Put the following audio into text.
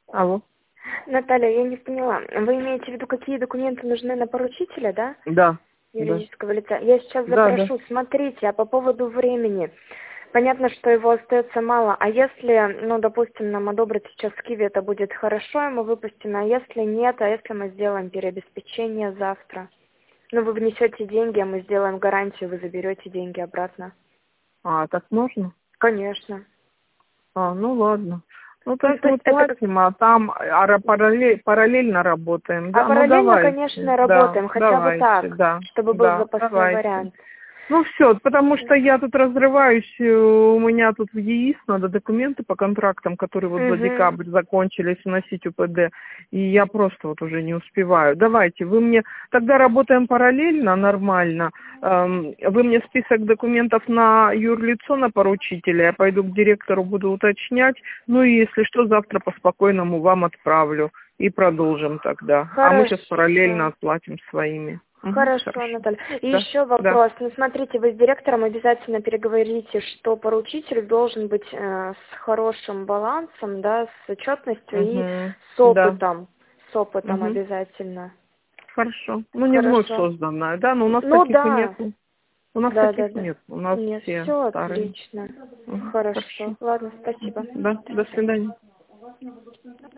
Алло. Наталья, я не поняла. Вы имеете в виду, какие документы нужны на поручителя, да? Да. Да. Юридического лица. Я сейчас Да, да. запрошу. Смотрите, а по поводу времени. Понятно, что его остается мало. А если, ну, допустим, нам одобрят сейчас в Киеве, это будет хорошо, ему выпустимо. А если нет, а если мы сделаем переобеспечение завтра? Ну, вы внесете деньги, а мы сделаем гарантию, вы заберете деньги обратно. А, так можно? Конечно. А, ну ладно. Ну, Ну, так то мы есть это как... платим, а там параллельно работаем. А Да, ну параллельно, давайте. конечно, Да, работаем, хотя бы давайте, так, да, чтобы был да, запасной давайте. вариант. Ну все, потому что я тут разрываюсь, у меня тут в ЕИС надо документы по контрактам, которые вот за Угу. декабрь закончились, вносить УПД, и я просто вот уже не успеваю. Давайте, вы мне, тогда работаем параллельно, нормально, вы мне список документов на юрлицо, на поручителя, я пойду к директору, буду уточнять, ну и если что, завтра по спокойному вам отправлю и продолжим тогда. А мы сейчас параллельно Хорошо. отплатим своими. Угу, Хорошо, хорошо. Наталья. И Да, еще да. вопрос. Ну, смотрите, вы с директором обязательно переговорите, что поручитель должен быть с хорошим балансом, да, с отчетностью и Угу. с Да. опытом. С опытом Угу. обязательно. Хорошо. Ну, не вновь Хорошо. созданная, да, но у нас Ну таких и да. нет. У нас Да, да, таких да. нет. У нас Нет, все все старые. отлично. Угу. Хорошо. Хорошо. Ладно, спасибо. Да, до свидания.